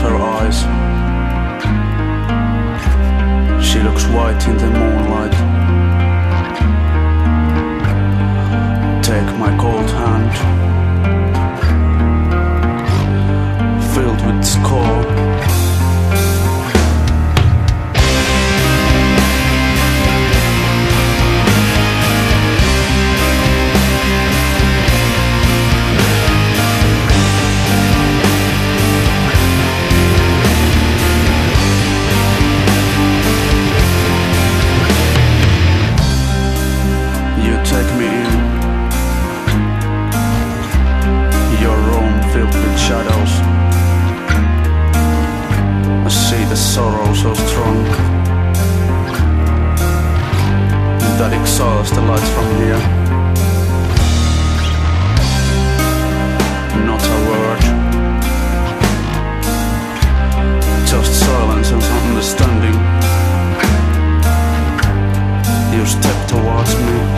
her eyes. She looks white in the moonlight. Take my cold hand, filled with scorn. Take me in your room filled with shadows. I see the sorrow so strong that exhausts the lights from here. Not a word, just silence and understanding. You step towards me.